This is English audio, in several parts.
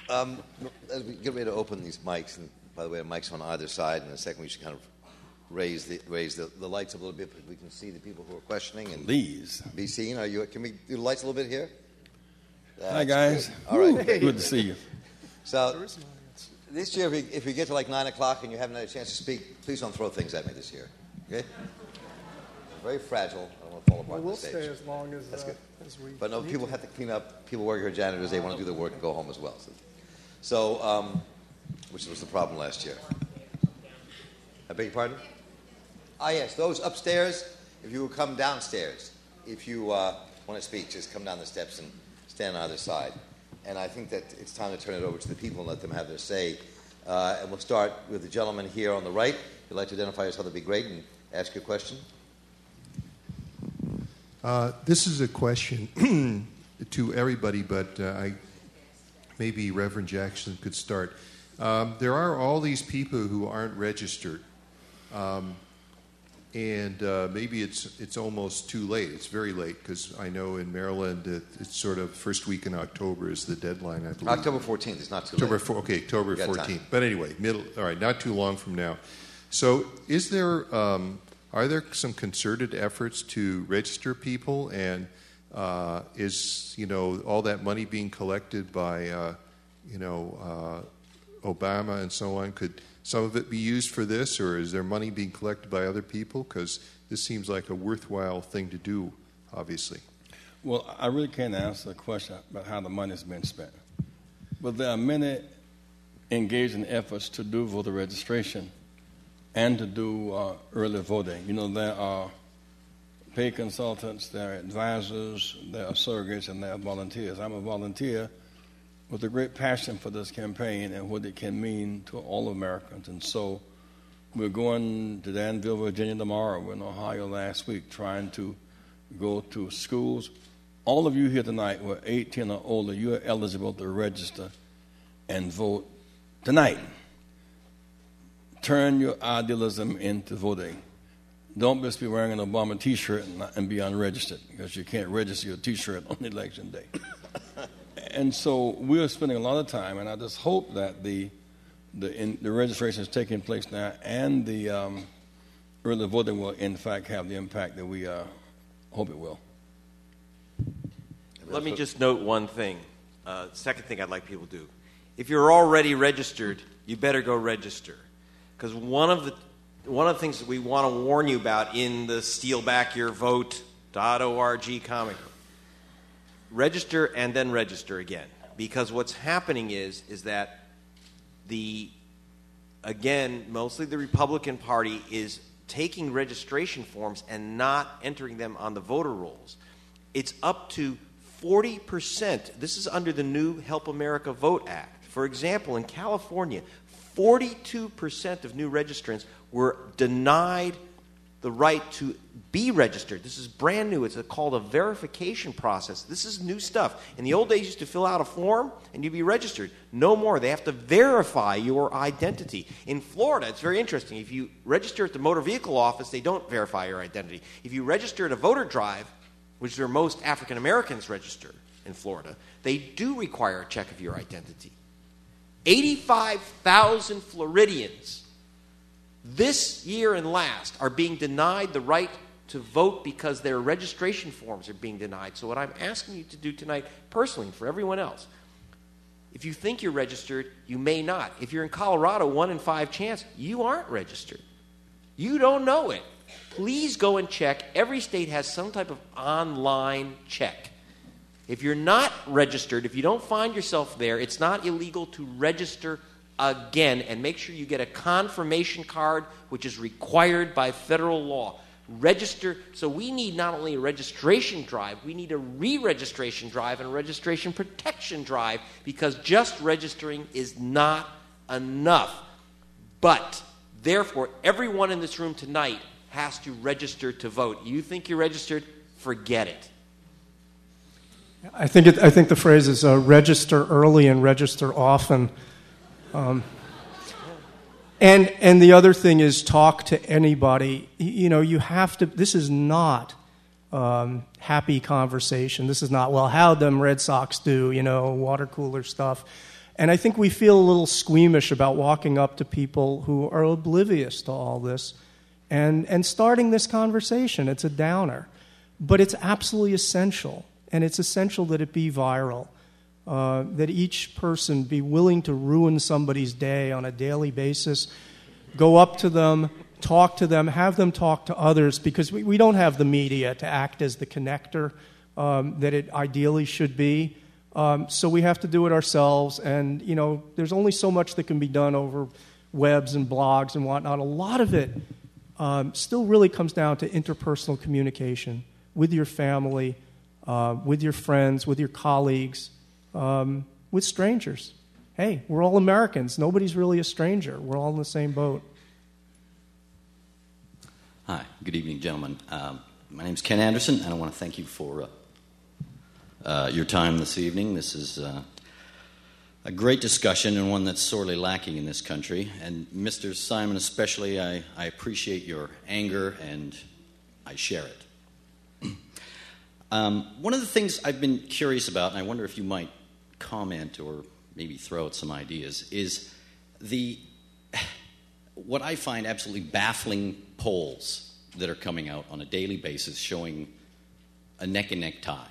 As we get ready to open these mics, and by the way, mics on either side, and in a second we should kind of raise the lights a little bit so we can see the people who are questioning and Please be seen. Can we do the lights a little bit here? Hi guys. Good. All right. Good to see you. So this year, if we get to like 9 o'clock and you haven't had a chance to speak, please don't throw things at me this year. Okay? Very fragile. I don't want to fall apart. We'll on the stage. stay as long as we. But no, people have to clean up. People working here, janitors, they want to do their work and go home as well. So which was the problem last year. I beg your pardon? Yes, those upstairs, if you will come downstairs. If you want to speak, just come down the steps and stand on either side. And I think that it's time to turn it over to the people and let them have their say. And we'll start with the gentleman here on the right. If you'd like to identify yourself, that'd be great, and ask your question. This is a question to everybody, but maybe Reverend Jackson could start. There are all these people who aren't registered, and maybe it's almost too late. It's very late because I know in Maryland it's sort of first week in October is the deadline, I believe. October 14th is not too late. October 14th. But anyway, all right, not too long from now. So is there... are there some concerted efforts to register people, and is all that money being collected by Obama and so on? Could some of it be used for this, or is there money being collected by other people? Because this seems like a worthwhile thing to do, obviously. Well, I really can't answer the question about how the money's been spent. But there are many engaging efforts to do voter registration and to do early voting. There are paid consultants, there are advisors, there are surrogates, and there are volunteers. I'm a volunteer with a great passion for this campaign and what it can mean to all Americans. And so we're going to Danville, Virginia tomorrow. We're in Ohio last week trying to go to schools. All of you here tonight who are 18 or older, you are eligible to register and vote tonight. Turn your idealism into voting. Don't just be wearing an Obama T-shirt and be unregistered, because you can't register your T-shirt on election day. And so we are spending a lot of time, and I just hope that the registration is taking place now, and the early voting will, in fact, have the impact that we hope it will. Let me just note one thing. Second thing I'd like people to do. If you're already registered, you better go register. Because one of the things that we want to warn you about in the stealbackyourvote.org comic, register and then register again. Because what's happening is that mostly the Republican Party is taking registration forms and not entering them on the voter rolls. It's up to 40%. This is under the new Help America Vote Act. For example, in California, 42% of new registrants were denied the right to be registered. This is brand new. It's called a verification process. This is new stuff. In the old days, you used to fill out a form and you'd be registered. No more. They have to verify your identity. In Florida, it's very interesting. If you register at the motor vehicle office, they don't verify your identity. If you register at a voter drive, which is where most African Americans register in Florida, they do require a check of your identity. 85,000 Floridians this year and last are being denied the right to vote because their registration forms are being denied. So what I'm asking you to do tonight, personally, and for everyone else, if you think you're registered, you may not. If you're in Colorado, 1 in 5 chance, you aren't registered. You don't know it. Please go and check. Every state has some type of online check. If you're not registered, if you don't find yourself there, it's not illegal to register again. And make sure you get a confirmation card, which is required by federal law. Register. So we need not only a registration drive, we need a re-registration drive and a registration protection drive, because just registering is not enough. But, therefore, everyone in this room tonight has to register to vote. You think you're registered? Forget it. I think the phrase is register early and register often. And the other thing is talk to anybody. You have to. This is not happy conversation. This is not, well, how'd them Red Sox do? Water cooler stuff. And I think we feel a little squeamish about walking up to people who are oblivious to all this and starting this conversation. It's a downer. But it's absolutely essential, and it's essential that it be viral, that each person be willing to ruin somebody's day on a daily basis, go up to them, talk to them, have them talk to others, because we don't have the media to act as the connector that it ideally should be. So we have to do it ourselves, and there's only so much that can be done over webs and blogs and whatnot. A lot of it still really comes down to interpersonal communication with your family, with your friends, with your colleagues, with strangers. Hey, we're all Americans. Nobody's really a stranger. We're all in the same boat. Hi, good evening, gentlemen. My name's Ken Anderson, and I want to thank you for your time this evening. This is a great discussion and one that's sorely lacking in this country. And Mr. Simon especially, I appreciate your anger, and I share it. One of the things I've been curious about, and I wonder if you might comment or maybe throw out some ideas, is what I find absolutely baffling polls that are coming out on a daily basis showing a neck-and-neck tie.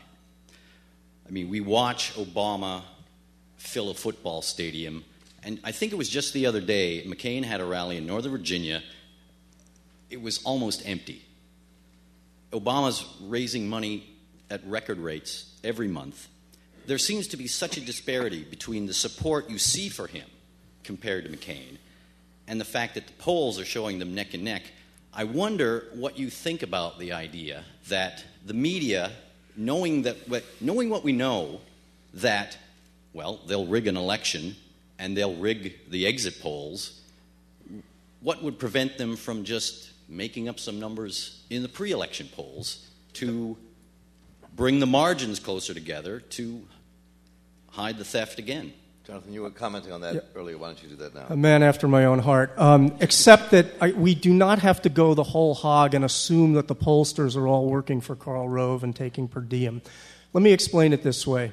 I mean, we watch Obama fill a football stadium, and I think it was just the other day, McCain had a rally in Northern Virginia. It was almost empty. Obama's raising money at record rates every month. There seems to be such a disparity between the support you see for him compared to McCain and the fact that the polls are showing them neck and neck. I wonder what you think about the idea that the media, knowing what we know, that, well, they'll rig an election and they'll rig the exit polls, what would prevent them from just making up some numbers in the pre-election polls to bring the margins closer together to hide the theft again? Jonathan, you were commenting on that earlier. Why don't you do that now? A man after my own heart. Except that we do not have to go the whole hog and assume that the pollsters are all working for Karl Rove and taking per diem. Let me explain it this way.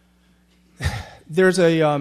There's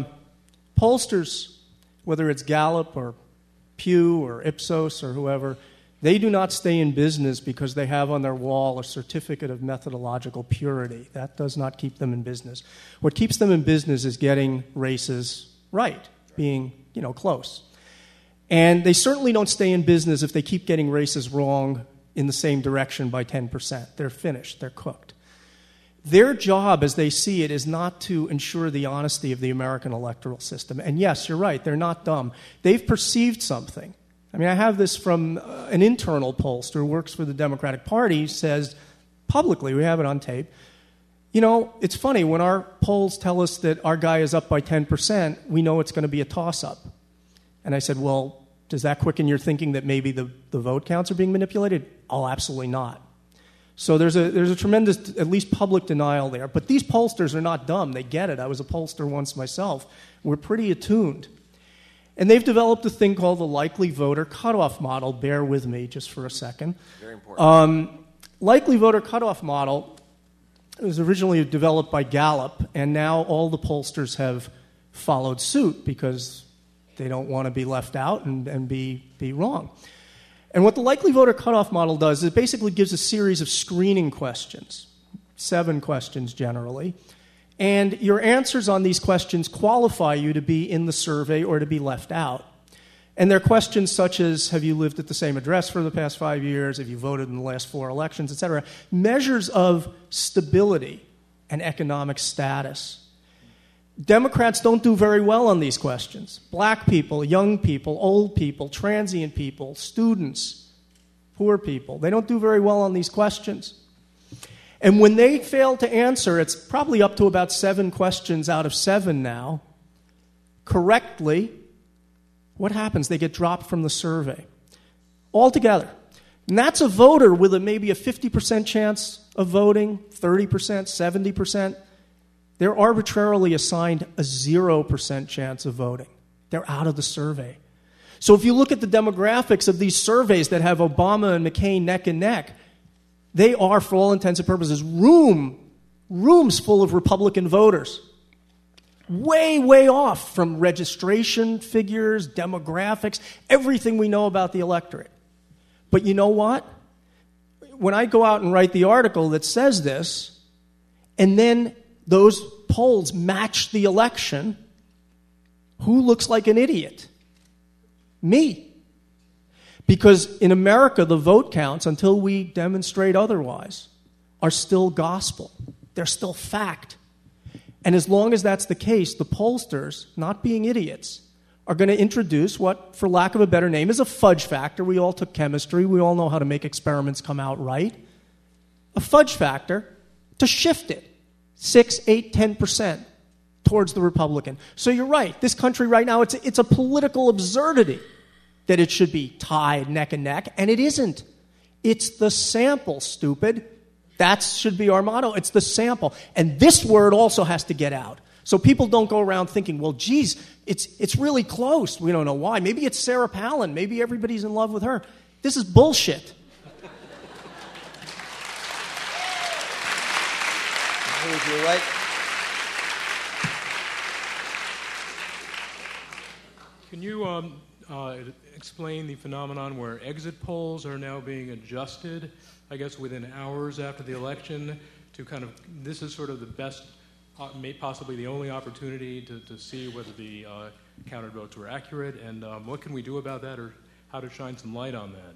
pollsters, whether it's Gallup or Pew or Ipsos or whoever, they do not stay in business because they have on their wall a certificate of methodological purity. That does not keep them in business. What keeps them in business is getting races right, being, close. And they certainly don't stay in business if they keep getting races wrong in the same direction by 10%. They're finished. They're cooked. Their job, as they see it, is not to ensure the honesty of the American electoral system. And yes, you're right, they're not dumb. They've perceived something. I mean, I have this from an internal pollster who works for the Democratic Party, says publicly, we have it on tape, it's funny, when our polls tell us that our guy is up by 10%, we know it's going to be a toss-up. And I said, well, does that quicken your thinking that maybe the vote counts are being manipulated? Oh, absolutely not. So there's a tremendous, at least public denial there. But these pollsters are not dumb. They get it. I was a pollster once myself. We're pretty attuned. And they've developed a thing called the likely voter cutoff model. Bear with me just for a second. Very important. Likely voter cutoff model was originally developed by Gallup, and now all the pollsters have followed suit because they don't want to be left out and be wrong. And what the likely voter cutoff model does is it basically gives a series of screening questions, 7 questions generally, and your answers on these questions qualify you to be in the survey or to be left out. And they're questions such as, have you lived at the same address for the past 5 years? Have you voted in the last 4 elections, et cetera? Measures of stability and economic status. Democrats don't do very well on these questions. Black people, young people, old people, transient people, students, poor people, they don't do very well on these questions. And when they fail to answer, it's probably up to about 7 questions out of 7 now, correctly, what happens? They get dropped from the survey altogether. And that's a voter with maybe a 50% chance of voting, 30%, 70%. They're arbitrarily assigned a 0% chance of voting. They're out of the survey. So if you look at the demographics of these surveys that have Obama and McCain neck and neck, they are, for all intents and purposes, rooms full of Republican voters. way, way off from registration figures, demographics, everything we know about the electorate. But you know what? When I go out and write the article that says this, and then those polls match the election, who looks like an idiot? Me. Because in America, the vote counts, until we demonstrate otherwise, are still gospel. They're still fact. And as long as that's the case, the pollsters, not being idiots, are going to introduce what, for lack of a better name, is a fudge factor. We all took chemistry. We all know how to make experiments come out right. A fudge factor to shift it 6, 8, 10% towards the Republican. So you're right. This country right now, it's a political absurdity that it should be tied neck and neck, and it isn't. It's the sample, stupid. That should be our motto. It's the sample. And this word also has to get out. So people don't go around thinking, well, geez, it's really close. We don't know why. Maybe it's Sarah Palin. Maybe everybody's in love with her. This is bullshit. You're right. Can you explain the phenomenon where exit polls are now being adjusted, I guess, within hours after the election to kind of, this is sort of the best, possibly the only opportunity to see whether the counted votes were accurate, and what can we do about that, or how to shine some light on that?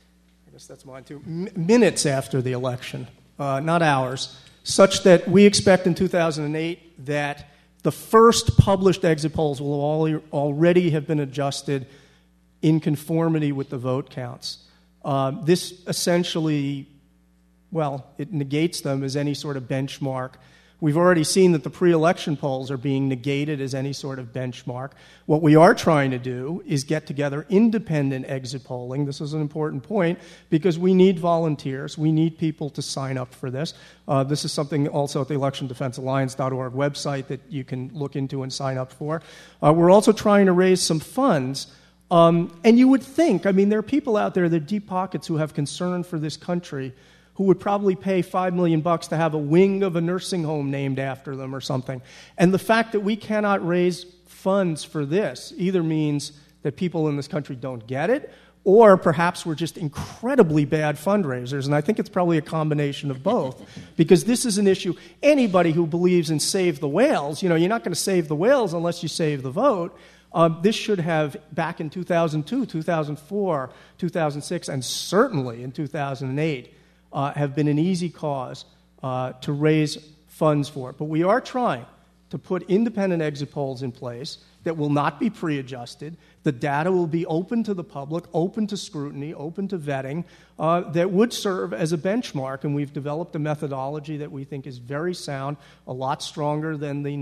I guess that's mine too. Minutes after the election, not hours, such that we expect in 2008 that the first published exit polls will already have been adjusted in conformity with the vote counts. This essentially, well, it negates them as any sort of benchmark. We've already seen that the pre-election polls are being negated as any sort of benchmark. What we are trying to do is get together independent exit polling. This is an important point because we need volunteers. We need people to sign up for this. This is something also at the electiondefensealliance.org website that you can look into and sign up for. We're also trying to raise some funds. And you would think, I mean, there are people out there that are deep pockets who have concern for this country who would probably pay $5 million to have a wing of a nursing home named after them or something. And the fact that we cannot raise funds for this either means that people in this country don't get it, or perhaps we're just incredibly bad fundraisers. And I think it's probably a combination of both, because this is an issue. Anybody who believes in save the whales, you know, you're not going to save the whales unless you save the vote. This should have, back in 2002, 2004, 2006, and certainly in 2008, have been an easy cause to raise funds for it. But we are trying to put independent exit polls in place that will not be pre-adjusted. The data will be open to the public, open to scrutiny, open to vetting, that would serve as a benchmark. And we've developed a methodology that we think is very sound, a lot stronger than the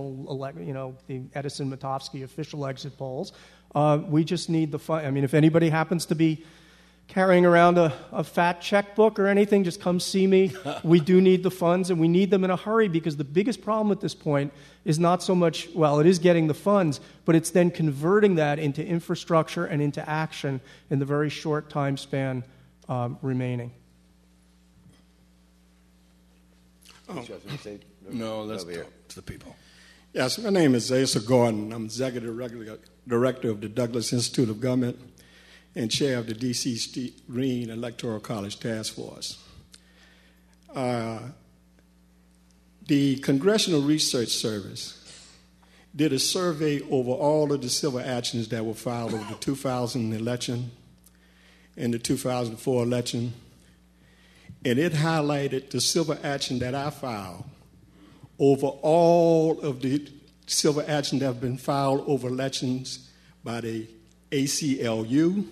the Edison-Matovsky official exit polls. We just need the fund. I mean, if anybody happens to be carrying around a fat checkbook or anything, just come see me. We do need the funds, and we need them in a hurry, because the biggest problem at this point is not so much, well, it is getting the funds, but it's then converting that into infrastructure and into action in the very short time span remaining. No, let's talk to the people. Yes, my name is Asa Gordon. I'm Executive Director of the Douglas Institute of Government and chair of the D.C. Steve Green Electoral College Task Force. The Congressional Research Service did a survey over all of the civil actions that were filed over the 2000 election and the 2004 election, and it highlighted the civil action that I filed over all of the civil action that have been filed over elections by the ACLU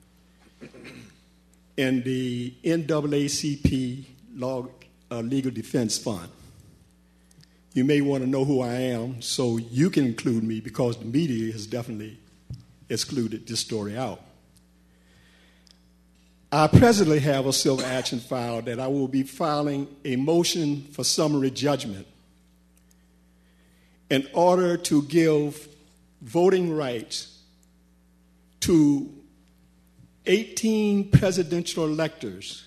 and the NAACP Legal Defense Fund. You may want to know who I am, so you can include me, because the media has definitely excluded this story out. I presently have a civil action file that I will be filing a motion for summary judgment in order to give voting rights to 18 presidential electors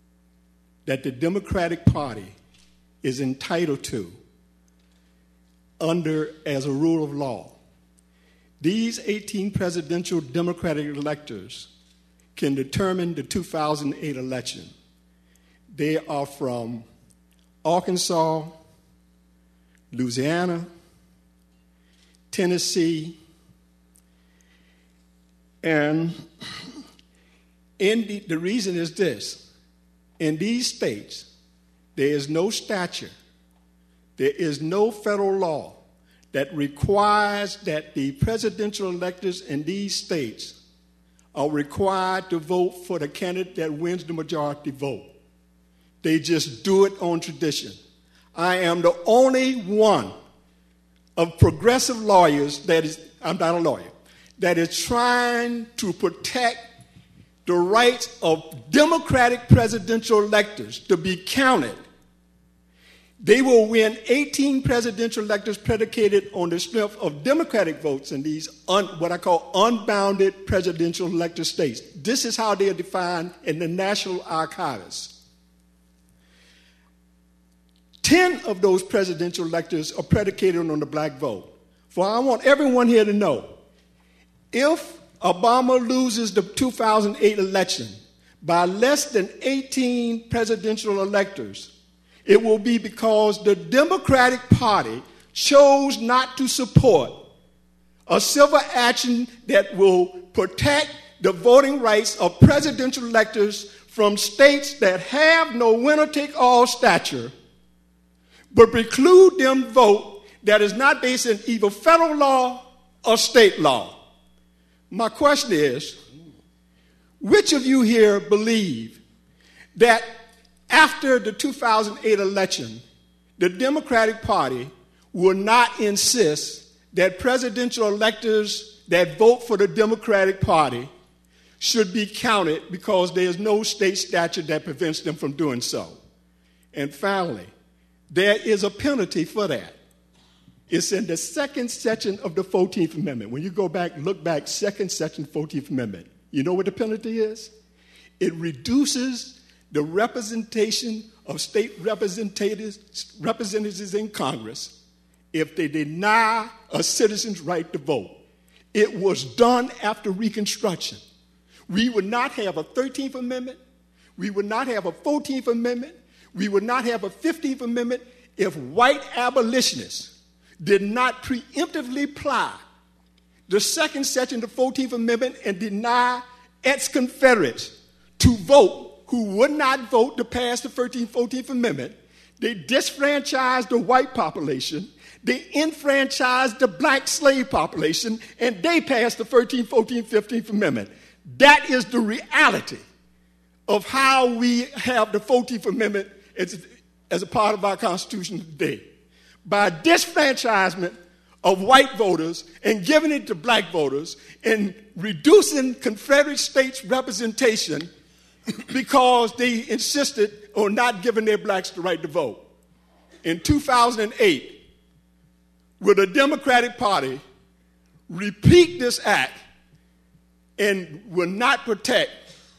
that the Democratic Party is entitled to as a rule of law. These 18 presidential Democratic electors can determine the 2008 election. They are from Arkansas, Louisiana, Tennessee, and the reason is this. In these states, there is no statute, there is no federal law that requires that the presidential electors in these states are required to vote for the candidate that wins the majority vote. They just do it on tradition. I am the only one of progressive lawyers I'm not a lawyer, that is trying to protect the rights of Democratic presidential electors to be counted. They will win 18 presidential electors predicated on the strength of Democratic votes in these what I call unbounded presidential elector states. This is how they are defined in the National Archives. 10 of those presidential electors are predicated on the black vote. For I want everyone here to know, if Obama loses the 2008 election by less than 18 presidential electors, it will be because the Democratic Party chose not to support a civil action that will protect the voting rights of presidential electors from states that have no winner-take-all stature, but preclude them vote that is not based in either federal law or state law. My question is, which of you here believe that after the 2008 election, the Democratic Party will not insist that presidential electors that vote for the Democratic Party should be counted because there is no state statute that prevents them from doing so? And finally, there is a penalty for that. It's in the second section of the 14th Amendment. When you go back, look back, second section, 14th Amendment. You know what the penalty is? It reduces the representation of state representatives in Congress if they deny a citizen's right to vote. It was done after Reconstruction. We would not have a 13th Amendment. We would not have a 14th Amendment. We would not have a 15th Amendment if white abolitionists did not preemptively apply the second section of the 14th Amendment and deny ex-Confederates to vote who would not vote to pass the 14th Amendment. They disfranchised the white population. They enfranchised the black slave population, and they passed the 13th, 14th, 15th Amendment. That is the reality of how we have the 14th Amendment as a part of our Constitution today. By disfranchisement of white voters and giving it to black voters and reducing Confederate states' representation because they insisted on not giving their blacks the right to vote. In 2008, will the Democratic Party repeat this act and will not protect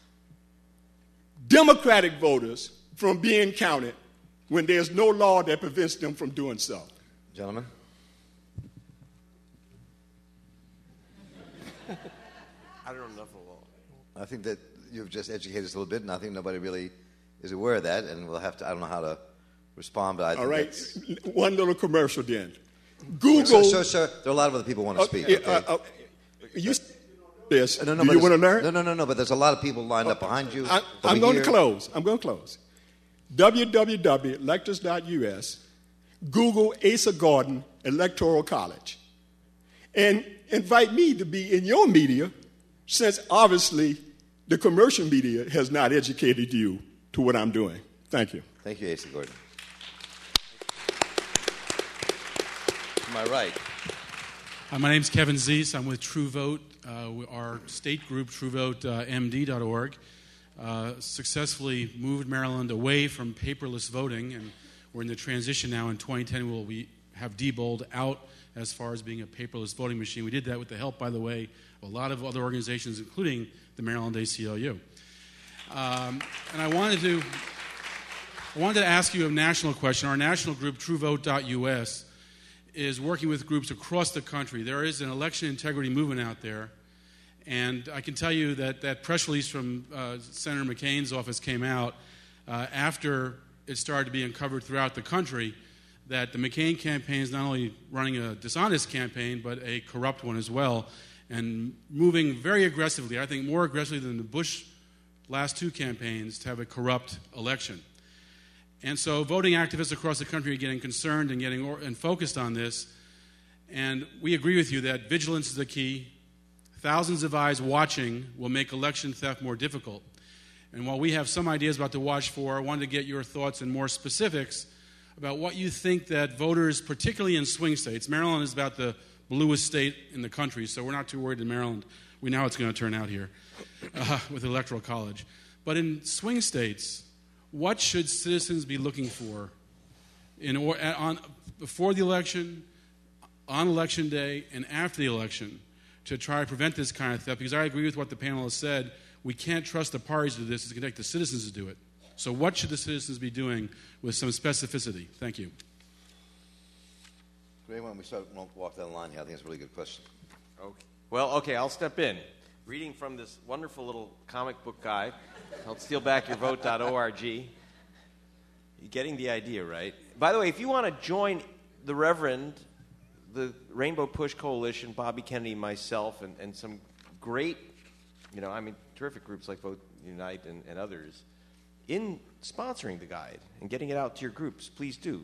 Democratic voters from being counted when there's no law that prevents them from doing so? Gentlemen? I don't know enough of the law. I think that you've just educated us a little bit, and I think nobody really is aware of that, and we'll have to, I don't know how to respond, but I think all right, that's... one little commercial then. Google... Sir, there are a lot of other people who want to speak. Okay? You this. No, Do you want to learn? No, but there's a lot of people lined up behind you. I'm going to close. www.electors.us, Google Asa Gordon Electoral College, and invite me to be in your media, since obviously the commercial media has not educated you to what I'm doing. Thank you. Thank you, Asa Gordon. To my right. My name's Kevin Zeese. I'm with True Vote. Our state group, TrueVoteMD.org, successfully moved Maryland away from paperless voting, and we're in the transition now. In 2010, we have Diebold out as far as being a paperless voting machine. We did that with the help, by the way, of a lot of other organizations, including the Maryland ACLU. And I wanted to ask you a national question. Our national group, TrueVote.us, is working with groups across the country. There is an election integrity movement out there, and I can tell you that that press release from Senator McCain's office came out after it started to be uncovered throughout the country that the McCain campaign is not only running a dishonest campaign, but a corrupt one as well, and moving very aggressively, I think more aggressively than the Bush last two campaigns, to have a corrupt election. And so voting activists across the country are getting concerned and getting focused on this. And we agree with you that vigilance is the key. Thousands of eyes watching will make election theft more difficult. And while we have some ideas about to watch for, I wanted to get your thoughts and more specifics about what you think that voters, particularly in swing states, Maryland is about the bluest state in the country, so we're not too worried in Maryland. We know how it's going to turn out here with the Electoral College. But in swing states, what should citizens be looking for before the election, on Election Day, and after the election to try to prevent this kind of theft? Because I agree with what the panel has said. We can't trust the parties to do this. It's going to take the citizens to do it. So what should the citizens be doing with some specificity? Thank you. Ray, when we won't walk down the line here, I think it's a really good question. Okay. Well, okay, I'll step in. Reading from this wonderful little comic book guide called StealBackYourVote.org. You're getting the idea, right? By the way, if you want to join the Reverend, the Rainbow Push Coalition, Bobby Kennedy, myself, and some great, terrific groups like Vote Unite and others, in sponsoring the guide and getting it out to your groups, please do.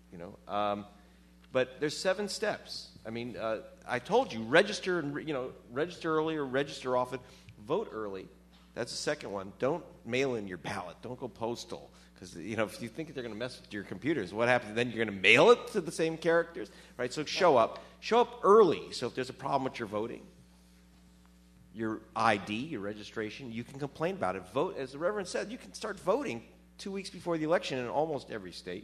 But there's 7 steps. I told you, register early or register often. Vote early. That's the second one. Don't mail in your ballot. Don't go postal. Because, if you think they're going to mess with your computers, what happens? Then you're going to mail it to the same characters, right? So show up. Show up early. So if there's a problem with your voting, your ID, your registration, you can complain about it. Vote, as the Reverend said, you can start voting 2 weeks before the election in almost every state.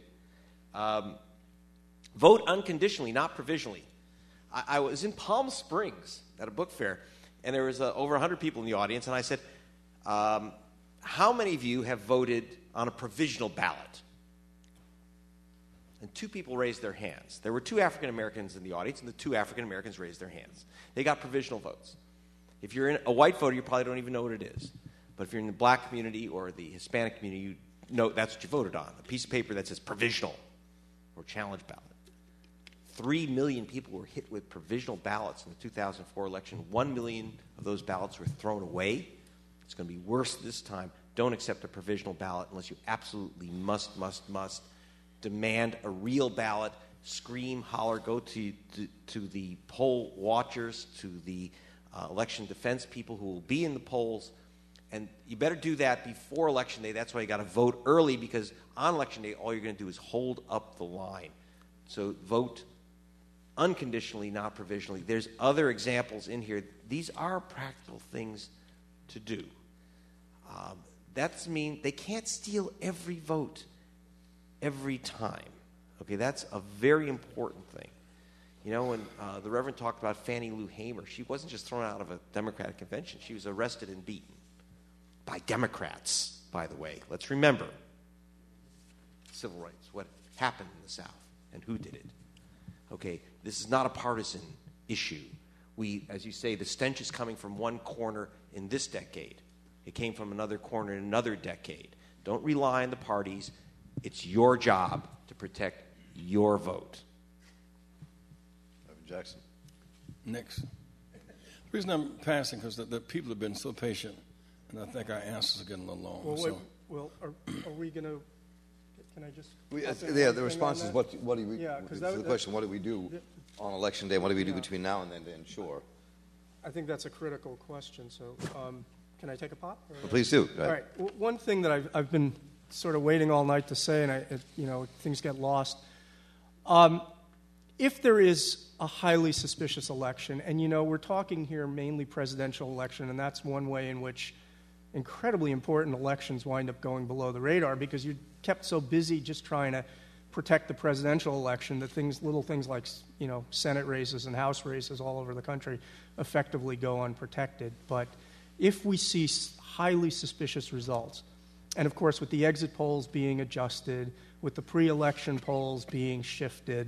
Vote unconditionally, not provisionally. I was in Palm Springs at a book fair, and there was over 100 people in the audience, and I said, how many of you have voted on a provisional ballot? And 2 people raised their hands. There were 2 African Americans in the audience, and the 2 African Americans raised their hands. They got provisional votes. If you're a white voter, you probably don't even know what it is. But if you're in the black community or the Hispanic community, you know that's what you voted on, a piece of paper that says provisional or challenge ballot. 3 million people were hit with provisional ballots in the 2004 election. 1 million of those ballots were thrown away. It's going to be worse this time. Don't accept a provisional ballot unless you absolutely must demand a real ballot. Scream, holler, go to the poll watchers, to the election defense people who will be in the polls. And you better do that before Election Day. That's why you got to vote early, because on Election Day, all you're going to do is hold up the line. So vote unconditionally, not provisionally. There's other examples in here. These are practical things to do. That's mean they can't steal every vote every time. Okay, that's a very important thing. When the Reverend talked about Fannie Lou Hamer, she wasn't just thrown out of a Democratic convention. She was arrested and beaten by Democrats, by the way. Let's remember civil rights, what happened in the South, and who did it. Okay, this is not a partisan issue. As you say, the stench is coming from one corner in this decade. It came from another corner in another decade. Don't rely on the parties. It's your job to protect your vote. Reverend Jackson. Next. The reason I'm passing because the people have been so patient, and I think our answers are getting a little long. Are we going to? Can I just? The response is what do we? Yeah, because the question: what do we do on Election Day? What do we do between now and then to ensure? I think that's a critical question. So, can I take a pot? Well, please do. All right. One thing that I've been sort of waiting all night to say, and things get lost. If there is a highly suspicious election, and we're talking here mainly presidential election, and that's one way in which incredibly important elections wind up going below the radar because you're kept so busy just trying to protect the presidential election that little things like Senate races and House races all over the country effectively go unprotected. But if we see highly suspicious results, and of course with the exit polls being adjusted, with the pre-election polls being shifted,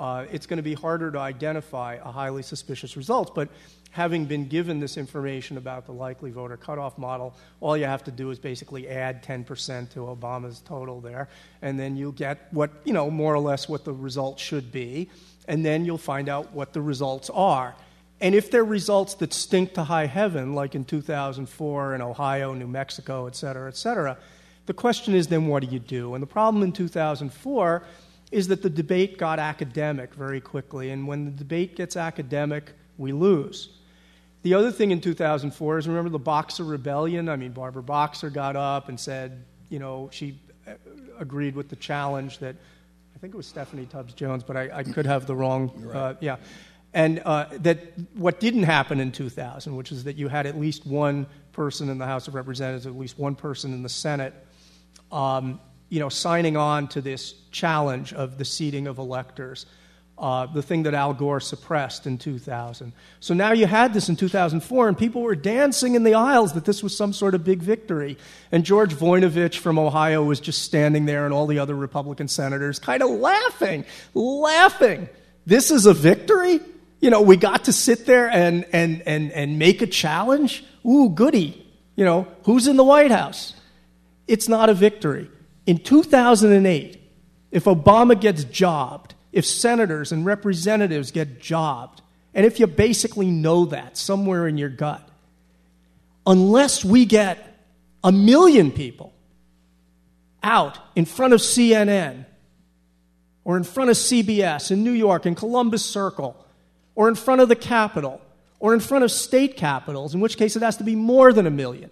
it's going to be harder to identify a highly suspicious result. But having been given this information about the likely voter cutoff model, all you have to do is basically add 10% to Obama's total there, and then you'll get what, more or less what the results should be, and then you'll find out what the results are. And if they're results that stink to high heaven, like in 2004 in Ohio, New Mexico, et cetera, the question is then what do you do? And the problem in 2004 is that the debate got academic very quickly, and when the debate gets academic, we lose. The other thing in 2004 is, remember the Boxer Rebellion? I mean, Barbara Boxer got up and said, she agreed with the challenge that, I think it was Stephanie Tubbs Jones, but I could have the wrong, right. And that what didn't happen in 2000, which is that you had at least one person in the House of Representatives, at least one person in the Senate, signing on to this challenge of the seating of electors, the thing that Al Gore suppressed in 2000. So now you had this in 2004, and people were dancing in the aisles that this was some sort of big victory. And George Voinovich from Ohio was just standing there, and all the other Republican senators kind of laughing. This is a victory? We got to sit there and make a challenge? Ooh, goody. Who's in the White House? It's not a victory. In 2008, if Obama gets jobbed, if senators and representatives get jobbed, and if you basically know that somewhere in your gut, unless we get 1 million people out in front of CNN or in front of CBS in New York, in Columbus Circle, or in front of the Capitol, or in front of state capitals, in which case it has to be more than 1 million.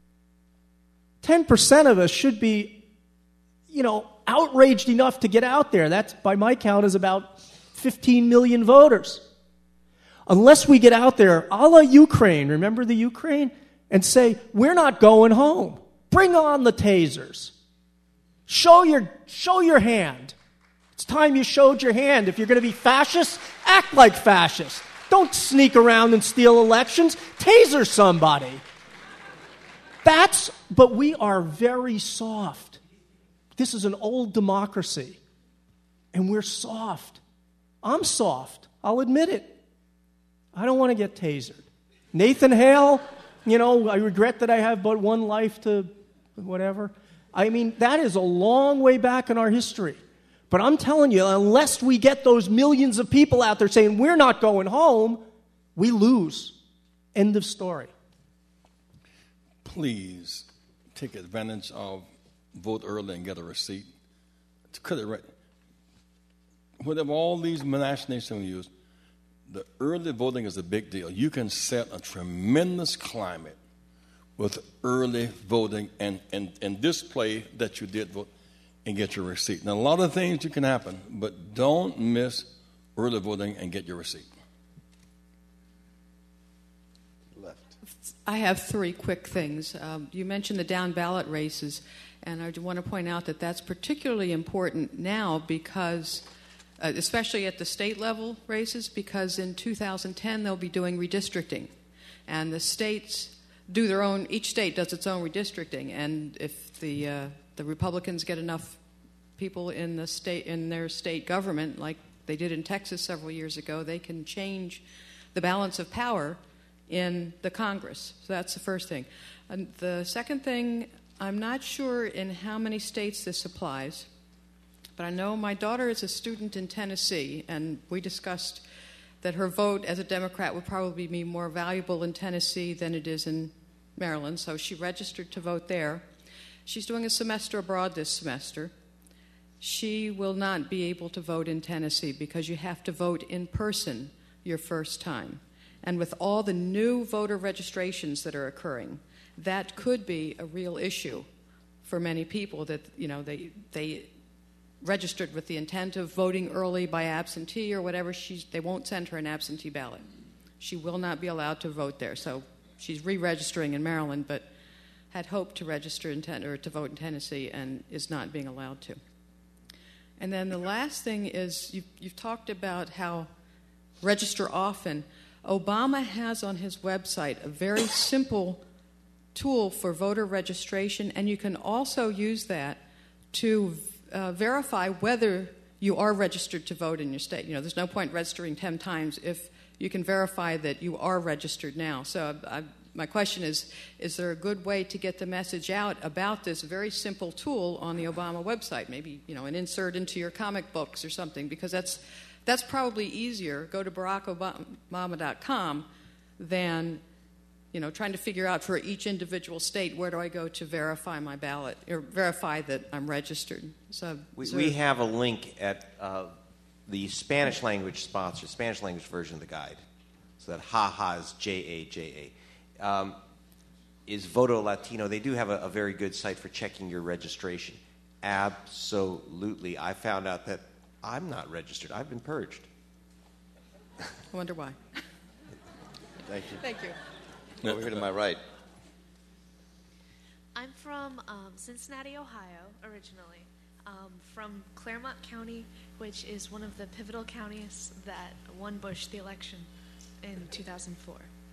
10% of us should be, outraged enough to get out there. That's, by my count, is about 15 million voters. Unless we get out there, a la Ukraine, remember the Ukraine? And say, we're not going home. Bring on the tasers. Show your hand. It's time you showed your hand. If you're going to be fascist, act like fascist. Don't sneak around and steal elections. Taser somebody. But we are very soft. This is an old democracy, and we're soft. I'm soft. I'll admit it. I don't want to get tasered. Nathan Hale, I regret that I have but one life to whatever. I mean, that is a long way back in our history. But I'm telling you, unless we get those millions of people out there saying, we're not going home, we lose. End of story. Please take advantage of vote early and get a receipt. Whatever all these machinations we use, the early voting is a big deal. You can set a tremendous climate with early voting and display that you did vote and get your receipt. Now, a lot of things you can happen, but don't miss early voting and get your receipt. I have 3 quick things. You mentioned the down ballot races, and I want to point out that that's particularly important now because, especially at the state level races, because in 2010 they'll be doing redistricting, and the states do their own. Each state does its own redistricting, and if the Republicans get enough people in their state government, like they did in Texas several years ago, they can change the balance of power in the Congress. So that's the first thing. And the second thing, I'm not sure in how many states this applies, but I know my daughter is a student in Tennessee, and we discussed that her vote as a Democrat would probably be more valuable in Tennessee than it is in Maryland, so she registered to vote there. She's doing a semester abroad this semester. She will not be able to vote in Tennessee because you have to vote in person your first time. And with all the new voter registrations that are occurring, that could be a real issue for many people that, they registered with the intent of voting early by absentee or whatever. They won't send her an absentee ballot. She will not be allowed to vote there. So she's re-registering in Maryland, but had hoped to register to vote in Tennessee and is not being allowed to. And then the last thing is you've talked about how register often. Obama has on his website a very simple tool for voter registration, and you can also use that to verify whether you are registered to vote in your state. There's no point registering 10 times if you can verify that you are registered now. So my question is there a good way to get the message out about this very simple tool on the Obama website? Maybe, an insert into your comic books or something, because that's probably easier. Go to barackobama.com than, trying to figure out for each individual state, where do I go to verify my ballot or verify that I'm registered? So we have a link at the Spanish language sponsor, Spanish language version of the guide. So that HAHA is JAJA. Is Voto Latino. They do have a very good site for checking your registration. Absolutely. I found out that I'm not registered. I've been purged. I wonder why. Thank you. Thank you. Over here to my right. I'm from Cincinnati, Ohio, originally. From Claremont County, which is one of the pivotal counties that won Bush the election in 2004.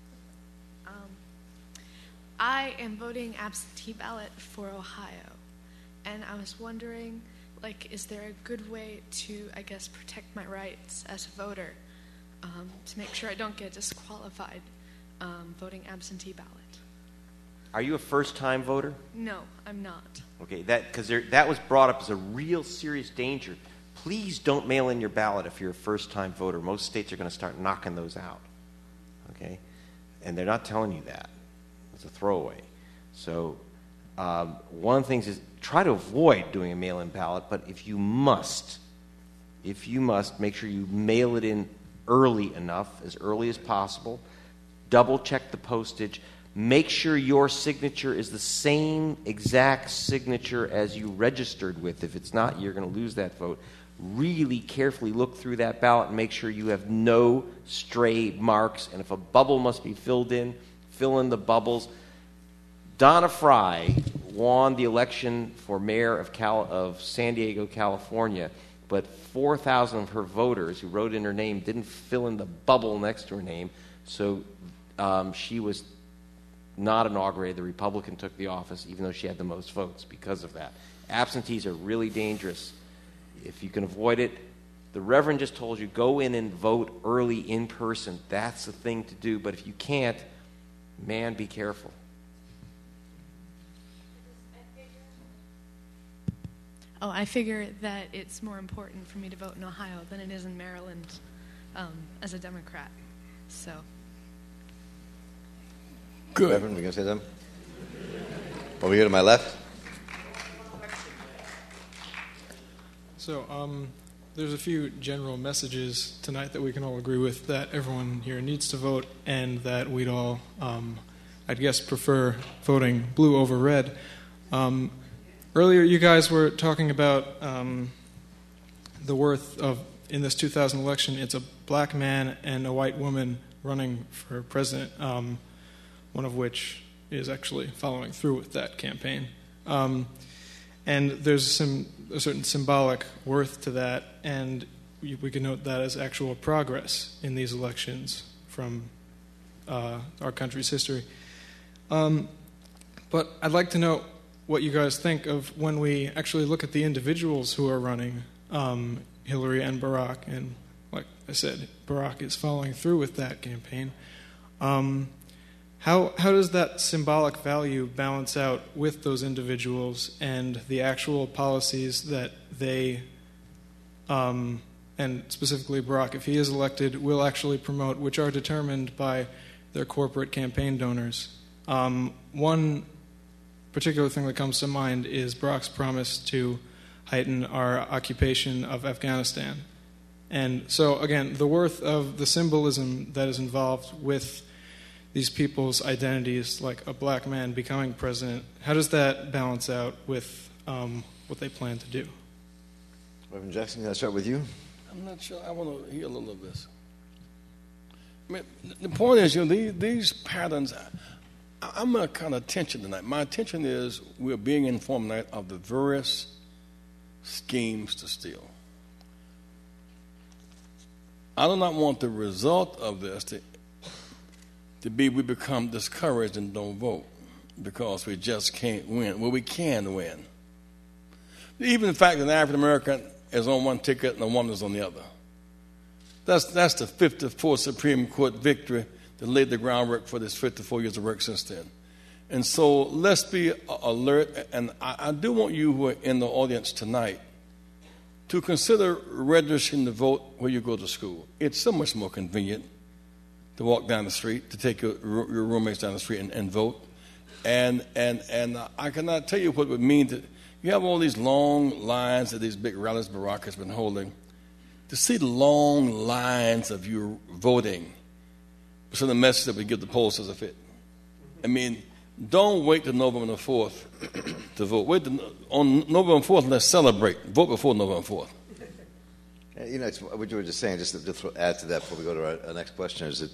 I am voting absentee ballot for Ohio, and I was wondering, is there a good way to, protect my rights as a voter to make sure I don't get disqualified voting absentee ballot? Are you a first-time voter? No, I'm not. Okay, because that was brought up as a real serious danger. Please don't mail in your ballot if you're a first-time voter. Most states are going to start knocking those out. Okay, and they're not telling you that. It's a throwaway. So one of the things is try to avoid doing a mail-in ballot, but if you must, make sure you mail it in early enough, as early as possible. Double-check the postage. Make sure your signature is the same exact signature as you registered with. If it's not, you're going to lose that vote. Really carefully look through that ballot and make sure you have no stray marks. And if a bubble must be filled in, fill in the bubbles. Donna Fry won the election for mayor of San Diego, California, but 4,000 of her voters who wrote in her name didn't fill in the bubble next to her name, so she was not inaugurated. The Republican took the office, even though she had the most votes because of that. Absentees are really dangerous. If you can avoid it, the Reverend just told you, go in and vote early in person. That's the thing to do. But if you can't, man, be careful. Oh, I figure that it's more important for me to vote in Ohio than it is in Maryland as a Democrat. So. Good. Reverend, we going to say something? Over here to my left. So there's a few general messages tonight that we can all agree with, that everyone here needs to vote and that we'd all, prefer voting blue over red. Earlier you guys were talking about the worth of, in this 2000 election, it's a black man and a white woman running for president, one of which is actually following through with that campaign. And there's a certain symbolic worth to that, and we can note that as actual progress in these elections from our country's history. But I'd like to know what you guys think of when we actually look at the individuals who are running, Hillary and Barack, and like I said, Barack is following through with that campaign. How does that symbolic value balance out with those individuals and the actual policies that they, and specifically Barack, if he is elected, will actually promote, which are determined by their corporate campaign donors? One particular thing that comes to mind is Barack's promise to heighten our occupation of Afghanistan. And so, again, the worth of the symbolism that is involved with these people's identities, like a black man becoming president, how does that balance out with what they plan to do? Reverend Jackson, can I start with you? I'm not sure. I want to hear a little of this. I mean, the point is, these patterns, I'm a kind of attention tonight. My attention is we're being informed tonight of the various schemes to steal. I do not want the result of this to be we become discouraged and don't vote because we just can't win. Well, we can win. Even the fact that African American is on one ticket and a woman is on the other. That's the 54th Supreme Court victory that laid the groundwork for this 54 years of work since then. And so let's be alert. And I do want you who are in the audience tonight to consider registering to vote where you go to school. It's so much more convenient to walk down the street, to take your roommates down the street and vote. And I cannot tell you what it would mean to you have all these long lines of these big rallies Barack has been holding. To see the long lines of you voting, so the message that we give the pollsters a fit. I mean, don't wait till November 4th to vote. Wait on November 4th, let's celebrate. Vote before November 4th. You know, it's what you were just saying, just to add to that before we go to our next question, is that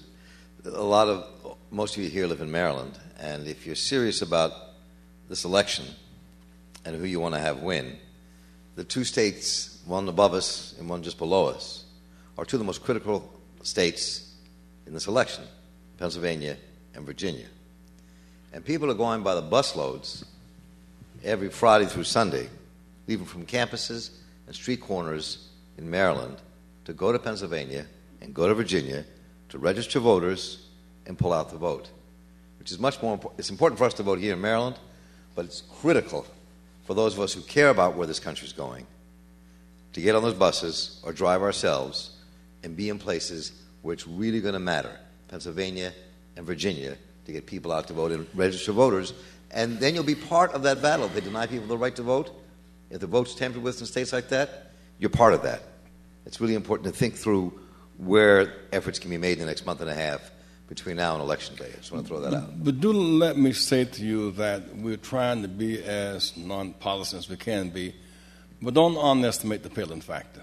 most of you here live in Maryland, and if you're serious about this election and who you want to have win, the two states, one above us and one just below us, are two of the most critical states in this election, Pennsylvania and Virginia. And people are going by the busloads every Friday through Sunday, leaving from campuses and street corners in Maryland to go to Pennsylvania and go to Virginia to register voters and pull out the vote, which is much more important. It's important for us to vote here in Maryland, but it's critical for those of us who care about where this country is going to get on those buses or drive ourselves and be in places where it's really going to matter, Pennsylvania and Virginia, to get people out to vote and register voters. And then you'll be part of that battle. If they deny people the right to vote, if the vote's tampered with in states like that, you're part of that. It's really important to think through where efforts can be made in the next month and a half between now and Election Day. I just want to throw that out. But do let me say to you that we're trying to be as non-partisan as we can be, but don't underestimate the Palin factor.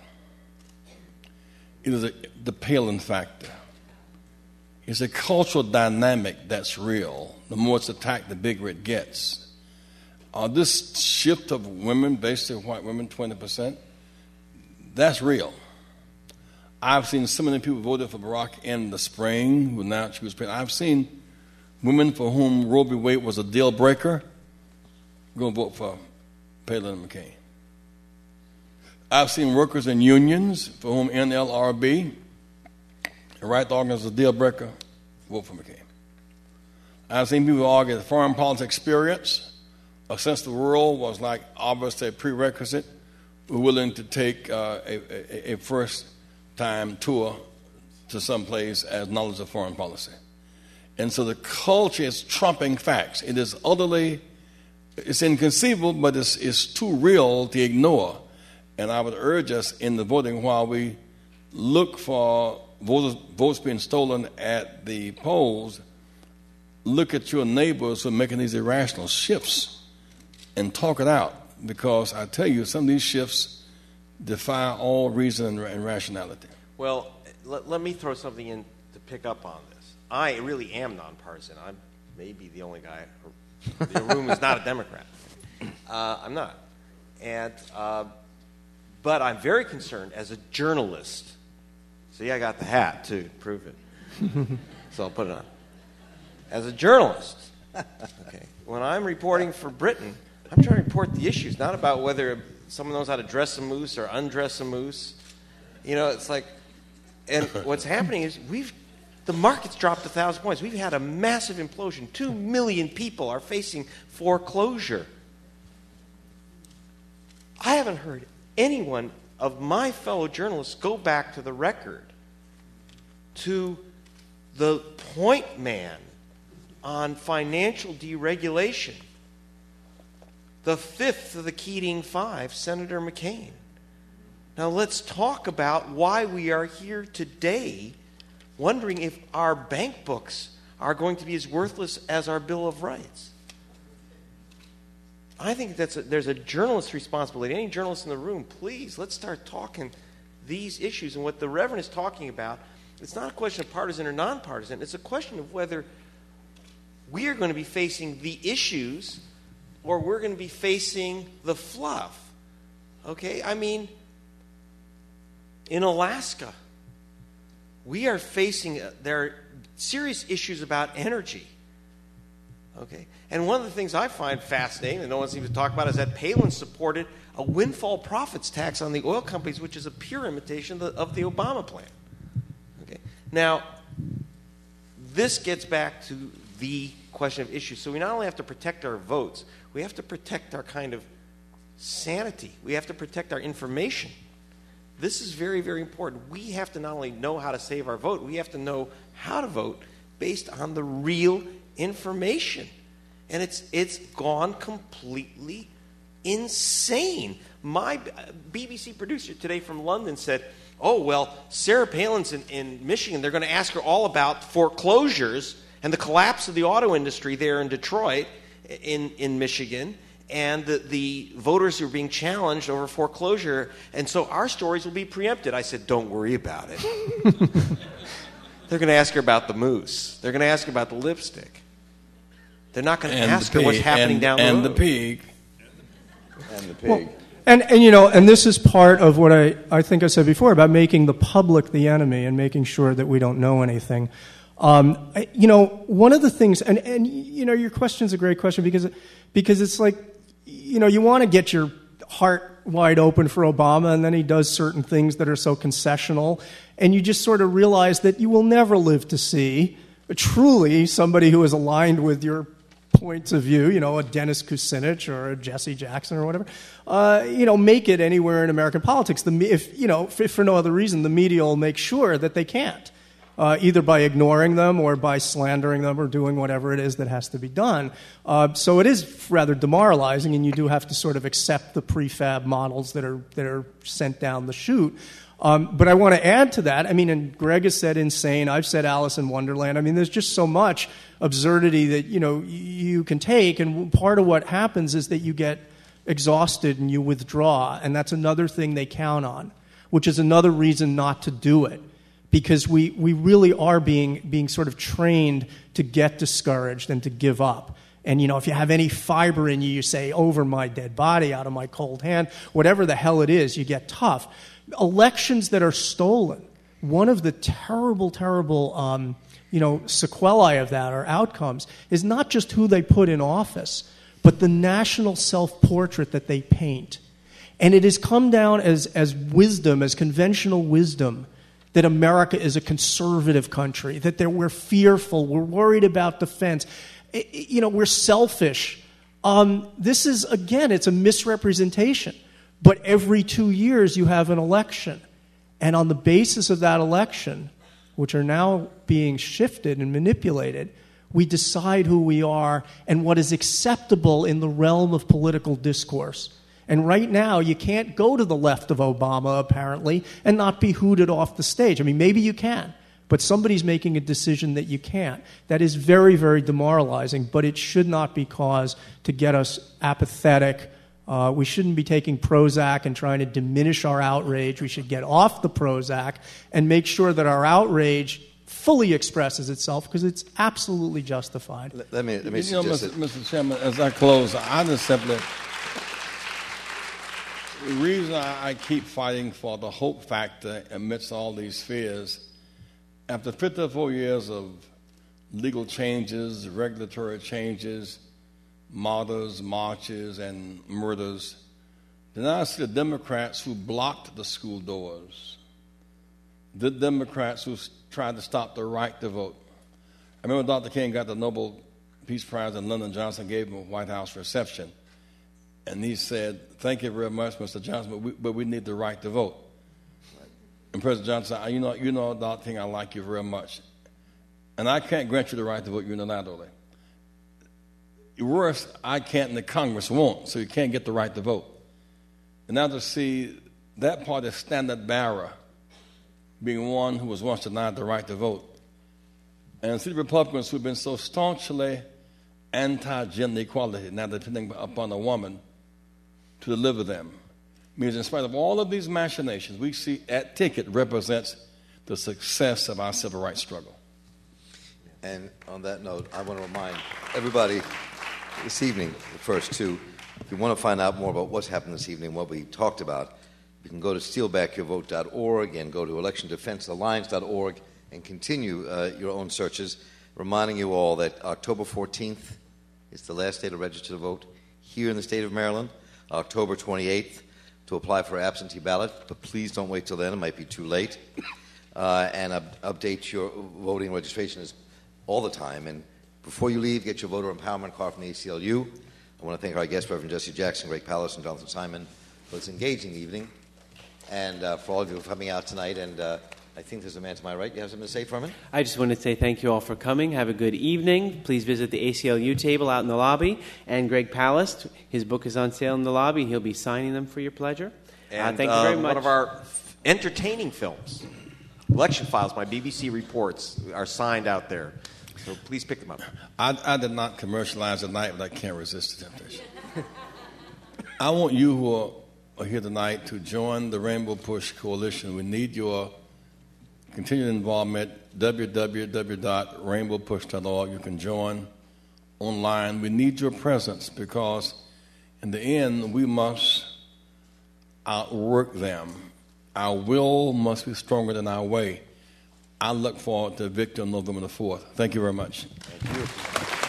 It is the Palin factor. It's a cultural dynamic that's real. The more it's attacked, the bigger it gets. This shift of women, basically white women, 20%, that's real. I've seen so many people voted for Barack in the spring who now choose president. I've seen women for whom Roe v. Wade was a deal breaker go vote for Palin and McCain. I've seen workers in unions for whom NLRB, a right to organize a deal breaker, vote for McCain. I've seen people argue that foreign policy experience, a sense of the world was like obviously a prerequisite, were willing to take a first-time tour to some place as knowledge of foreign policy. And so the culture is trumping facts. It is utterly, it's inconceivable, but it's too real to ignore. And I would urge us in the voting, while we look for votes being stolen at the polls, look at your neighbors who are making these irrational shifts and talk it out. Because I tell you, some of these shifts defy all reason and rationality. Well, let me throw something in to pick up on this. I really am nonpartisan. I may be the only guy in the room who's not a Democrat. I'm not. But I'm very concerned as a journalist. See, I got the hat, too, to prove it. So I'll put it on. As a journalist, okay, when I'm reporting for Britain, I'm trying to report the issues, not about whether someone knows how to dress a moose or undress a moose. You know, it's like, and what's happening is the market's dropped 1,000 points. We've had a massive implosion. 2 million people are facing foreclosure. I haven't heard anyone of my fellow journalists go back to the record, to the point man on financial deregulation, the fifth of the Keating Five, Senator McCain. Now let's talk about why we are here today wondering if our bank books are going to be as worthless as our Bill of Rights. I think there's a journalist's responsibility. Any journalist in the room, please, let's start talking these issues. And what the Reverend is talking about, it's not a question of partisan or nonpartisan. It's a question of whether we are going to be facing the issues or we're going to be facing the fluff. Okay? I mean, in Alaska, we are facing, there are serious issues about energy. Okay? And one of the things I find fascinating, and no one seems to talk about, is that Palin supported a windfall profits tax on the oil companies, which is a pure imitation of the Obama plan. Okay? Now, this gets back to the question of issues. So we not only have to protect our votes, we have to protect our kind of sanity. We have to protect our information. This is very, very important. We have to not only know how to save our vote, we have to know how to vote based on the real information. And it's gone completely insane. My BBC producer today from London said, oh, well, Sarah Palin's in Michigan. They're going to ask her all about foreclosures and the collapse of the auto industry there in Detroit, in Michigan, and the voters who are being challenged over foreclosure. And so our stories will be preempted. I said, don't worry about it. They're going to ask her about the moose. They're going to ask her about the lipstick. They're not going to ask her what's happening down the road. And the pig. And the pig. Well, and this is part of what I think I said before about making the public the enemy and making sure that we don't know anything. One of the things, and your question's a great question because it's like, you want to get your heart wide open for Obama, and then he does certain things that are so concessional, and you just sort of realize that you will never live to see truly somebody who is aligned with your points of view, a Dennis Kucinich or a Jesse Jackson or whatever, make it anywhere in American politics. If for no other reason, the media will make sure that they can't, either by ignoring them or by slandering them or doing whatever it is that has to be done. So it is rather demoralizing, and you do have to sort of accept the prefab models that are sent down the chute. But I want to add to that. And Greg has said insane. I've said Alice in Wonderland. There's just so much absurdity that, you can take. And part of what happens is that you get exhausted and you withdraw. And that's another thing they count on, which is another reason not to do it. Because we really are being sort of trained to get discouraged and to give up. And, if you have any fiber in you, you say, over my dead body, out of my cold hand, whatever the hell it is, you get tough. Elections that are stolen, one of the terrible, terrible, sequelae of that or outcomes is not just who they put in office, but the national self-portrait that they paint. And it has come down as wisdom, as conventional wisdom, that America is a conservative country, that we're fearful, we're worried about defense, we're selfish. This is, again, it's a misrepresentation. But every 2 years you have an election. And on the basis of that election, which are now being shifted and manipulated, we decide who we are and what is acceptable in the realm of political discourse. And right now, you can't go to the left of Obama, apparently, and not be hooted off the stage. Maybe you can, but somebody's making a decision that you can't. That is very, very demoralizing, but it should not be cause to get us apathetic. We shouldn't be taking Prozac and trying to diminish our outrage. We should get off the Prozac and make sure that our outrage fully expresses itself because it's absolutely justified. Let me suggest Mr. Chairman, as I close, I just simply... The reason I keep fighting for the hope factor amidst all these fears, after 54 years of legal changes, regulatory changes, martyrs, marches, and murders, then I see the Democrats who blocked the school doors, the Democrats who tried to stop the right to vote. I remember Dr. King got the Nobel Peace Prize and Lyndon Johnson gave him a White House reception. And he said, thank you very much, Mr. Johnson, but we need the right to vote. Right. And President Johnson said, you know, Dr. King, I like you very much. And I can't grant you the right to vote unilaterally. Worse, I can't and the Congress won't, so you can't get the right to vote. And now to see that party's standard bearer being one who was once denied the right to vote, and see the Republicans who've been so staunchly anti-gender equality, now depending upon a woman to deliver them, means in spite of all of these machinations, we see that ticket represents the success of our civil rights struggle. And on that note, I want to remind everybody this evening, the first two, if you want to find out more about what's happened this evening, what we talked about, you can go to steelbackyourvote.org and go to electiondefensealliance.org and continue your own searches, reminding you all that October 14th It's the last day to register to vote here in the state of Maryland, October 28th, to apply for absentee ballot. But please don't wait till then. It might be too late. And update your voting registration all the time. And before you leave, get your voter empowerment card from the ACLU. I want to thank our guests, Reverend Jesse Jackson, Greg Pallas, and Jonathan Simon, for this engaging evening, and for all of you for coming out tonight. And I think there's a man to my right. You have something to say, Furman? I just want to say thank you all for coming. Have a good evening. Please visit the ACLU table out in the lobby. And Greg Pallas, his book is on sale in the lobby. He'll be signing them for your pleasure. And thank you very much. One of our entertaining films, Election Files, my BBC reports, are signed out there. So please pick them up. I did not commercialize tonight, but I can't resist the temptation. I want you who are here tonight to join the Rainbow Push Coalition. We need your continued involvement. www.rainbowpush.org. You can join online. We need your presence because in the end, we must outwork them. Our will must be stronger than our way. I look forward to victory on November the 4th. Thank you very much. Thank you.